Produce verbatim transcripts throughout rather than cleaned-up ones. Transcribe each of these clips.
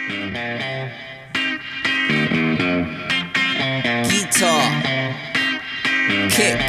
Guitar, kick.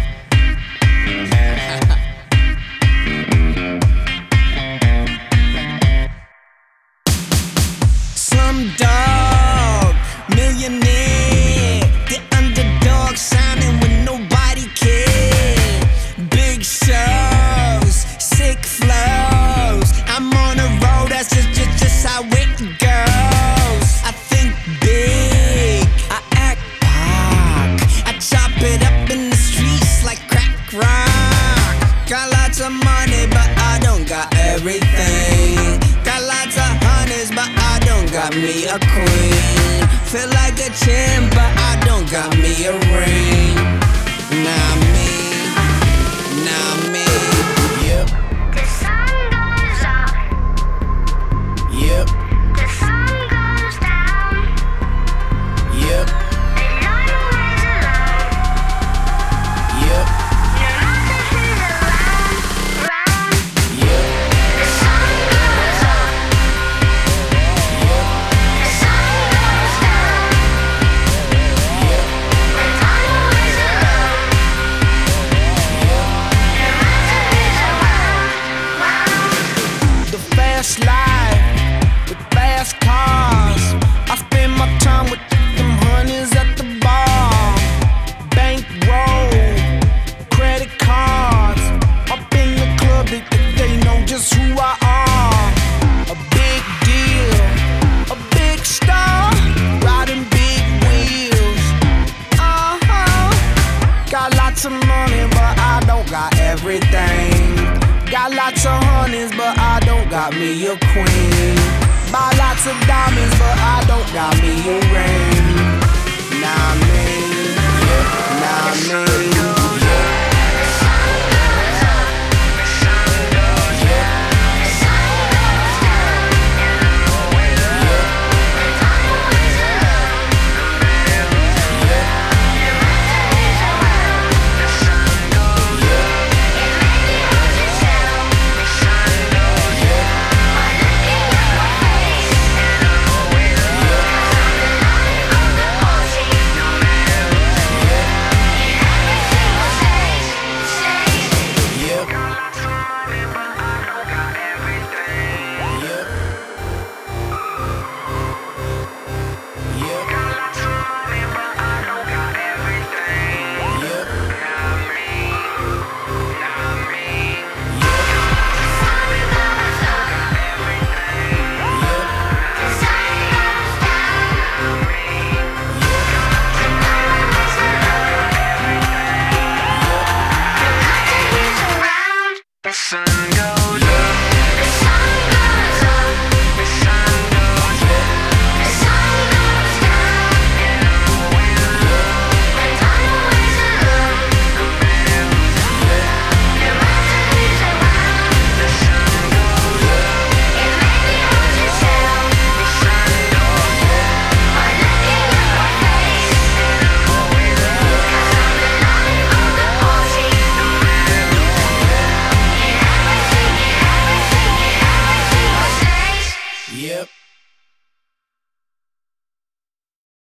Slumdog, millionaire, the underdog signing when nobody cared. Big shows, sick flows. I'm on a road, that's just, just, just how it goes. I think big, I act pop. I chop it up in the streets like crack rock. Got lots of money, but I don't got everything. Got lots of honeys, but I don't got me a queen. Feel like a champ, but I don't got me a ring. Nah me, nah me. Yep. The sun goes up, Yep. the sun goes down, Yep. and always alone. Yep. No matter who's around, around. Yep. The sun goes up, the sun goes down, and always alone. No matter who's around, around. The fast life with fast cars. I spend my time with them honeys at the bar. Bankroll, credit cards. Up in the club, they, they know just who I are. A big deal, a big star, riding big wheels. Uh huh. Got lots of money, but I don't got everything. Got lots of honeys, but I don't got me a queen. Buy lots of diamonds, but I don't got me a ring. Nah me, nah me. The sun goes